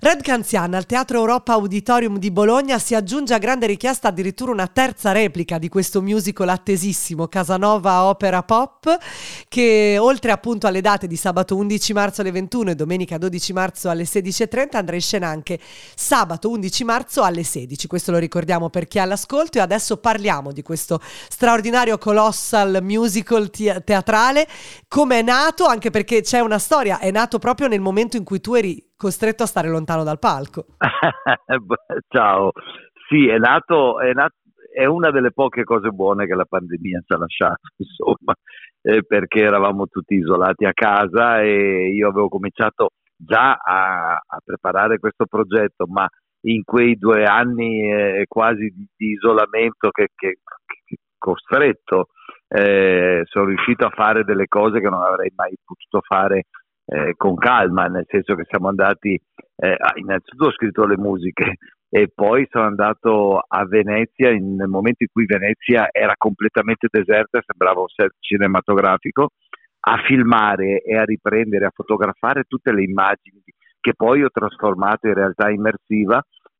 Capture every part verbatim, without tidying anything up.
Red Canziana al Teatro Europa Auditorium di Bologna si aggiunge a grande richiesta addirittura una terza replica di questo musical attesissimo, Casanova Opera Pop, che oltre appunto alle date di sabato undici marzo alle ventuno e domenica dodici marzo alle sedici e trenta andrà in scena anche sabato undici marzo alle sedici. Questo lo ricordiamo per chi è all'ascolto, e adesso parliamo di questo straordinario colossal musical te- teatrale. Come è nato, anche perché c'è una storia, è nato proprio nel momento in cui tu eri costretto a stare lontano dal palco. Ciao, sì, è nato, è nato, è una delle poche cose buone che la pandemia ci ha lasciato, insomma, eh, perché eravamo tutti isolati a casa e io avevo cominciato già a, a preparare questo progetto, ma in quei due anni eh, quasi di, di isolamento che, che, che costretto eh, sono riuscito a fare delle cose che non avrei mai potuto fare Eh, con calma, nel senso che siamo andati, eh, innanzitutto ho scritto le musiche e poi sono andato a Venezia in, nel momento in cui Venezia era completamente deserta, sembrava un set cinematografico, a filmare e a riprendere, a fotografare tutte le immagini che poi ho trasformato in realtà immersiva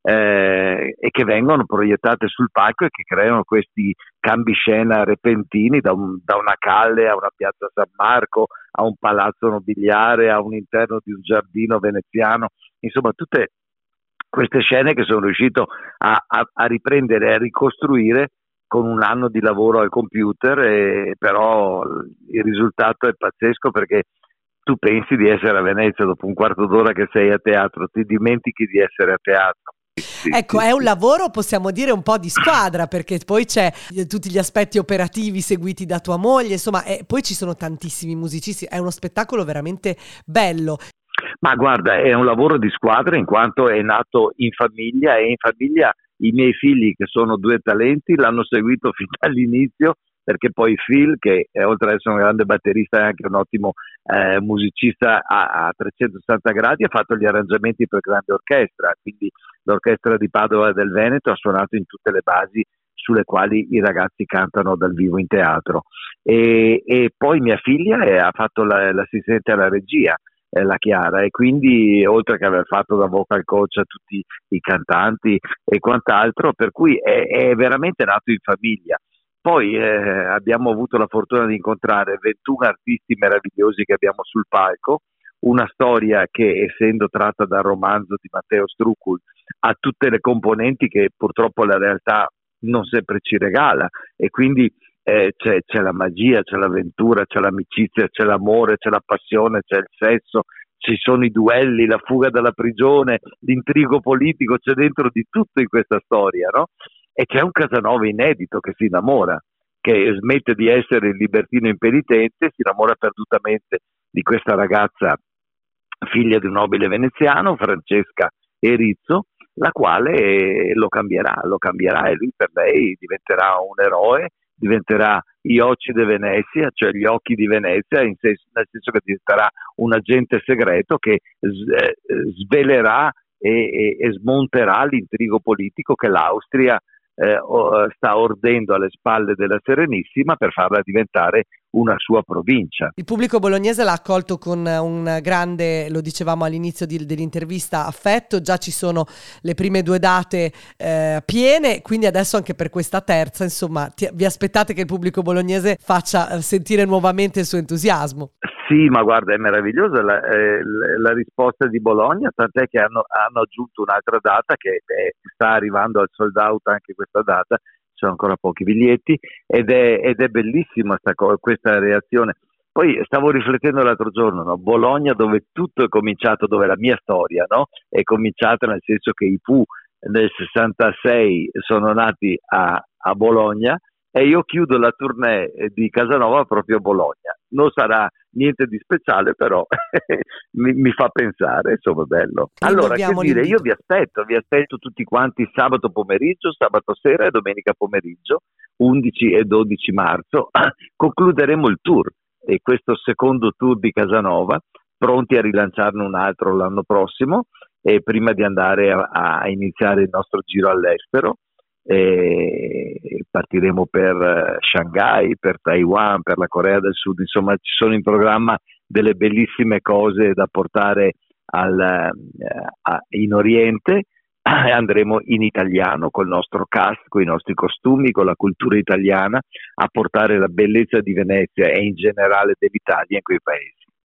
eh, e che vengono proiettate sul palco e che creano questi cambi-scena repentini da, un, da una calle a una piazza San Marco, a un palazzo nobiliare, a un interno di un giardino veneziano, insomma tutte queste scene che sono riuscito a, a, a riprendere e a ricostruire con un anno di lavoro al computer, e però il risultato è pazzesco, perché tu pensi di essere a Venezia, dopo un quarto d'ora che sei a teatro ti dimentichi di essere a teatro. Sì, ecco, sì, è un sì. lavoro, possiamo dire, un po' di squadra, perché poi c'è tutti gli aspetti operativi seguiti da tua moglie, insomma, e poi ci sono tantissimi musicisti, è uno spettacolo veramente bello. Ma guarda, è un lavoro di squadra in quanto è nato in famiglia, e in famiglia i miei figli, che sono due talenti, l'hanno seguito fin dall'inizio, perché poi Phil, che è, oltre ad essere un grande batterista, è anche un ottimo eh, musicista a, a trecentosessanta gradi, ha fatto gli arrangiamenti per grande orchestra, quindi l'orchestra di Padova del Veneto ha suonato in tutte le basi sulle quali i ragazzi cantano dal vivo in teatro, e, e poi mia figlia è, ha fatto la, l'assistente alla regia, la Chiara, e quindi oltre che aver fatto da vocal coach a tutti i cantanti e quant'altro, per cui è, è veramente nato in famiglia. Poi eh, abbiamo avuto la fortuna di incontrare ventuno artisti meravigliosi che abbiamo sul palco, una storia che, essendo tratta dal romanzo di Matteo Struccul, ha tutte le componenti che purtroppo la realtà non sempre ci regala, e quindi Eh, c'è, c'è la magia, c'è l'avventura, c'è l'amicizia, c'è l'amore, c'è la passione, c'è il sesso, ci sono i duelli, la fuga dalla prigione, l'intrigo politico, c'è dentro di tutto in questa storia, no? E c'è un Casanova inedito che si innamora, che smette di essere il libertino impenitente, si innamora perdutamente di questa ragazza figlia di un nobile veneziano, Francesca Erizzo, la quale lo cambierà, lo cambierà e lui per lei diventerà un eroe, diventerà Iocide Venezia, cioè gli occhi di Venezia, in senso, nel senso che diventerà un agente segreto che s- svelerà e, e, e smonterà l'intrigo politico che l'Austria eh, sta ordendo alle spalle della Serenissima per farla diventare una sua provincia. Il pubblico bolognese l'ha accolto con un grande, lo dicevamo all'inizio di, dell'intervista, affetto. Già ci sono le prime due date eh, piene, quindi adesso anche per questa terza, insomma, ti, vi aspettate che il pubblico bolognese faccia sentire nuovamente il suo entusiasmo? Sì, ma guarda, è meravigliosa la, eh, la risposta di Bologna, tant'è che hanno, hanno aggiunto un'altra data che è, sta arrivando al sold out anche questa data, ci sono ancora pochi biglietti, ed è, ed è bellissima sta, questa reazione. Poi stavo riflettendo l'altro giorno, no? Bologna, dove tutto è cominciato, dove la mia storia, no? È cominciata, nel senso che i Pooh nel sessantasei sono nati a, a Bologna, e io chiudo la tournée di Casanova proprio a Bologna. Non sarà niente di speciale, però mi, mi fa pensare, insomma, bello. Allora, che dire, io vi aspetto, vi aspetto tutti quanti sabato pomeriggio, sabato sera e domenica pomeriggio, undici e dodici marzo. Concluderemo il tour, e questo secondo tour di Casanova, pronti a rilanciarne un altro l'anno prossimo, e prima di andare a, a iniziare il nostro giro all'estero. E partiremo per Shanghai, per Taiwan, per la Corea del Sud, insomma ci sono in programma delle bellissime cose da portare al, eh, a, in Oriente, e andremo in italiano col nostro cast, con i nostri costumi, con la cultura italiana, a portare la bellezza di Venezia e in generale dell'Italia in quei paesi.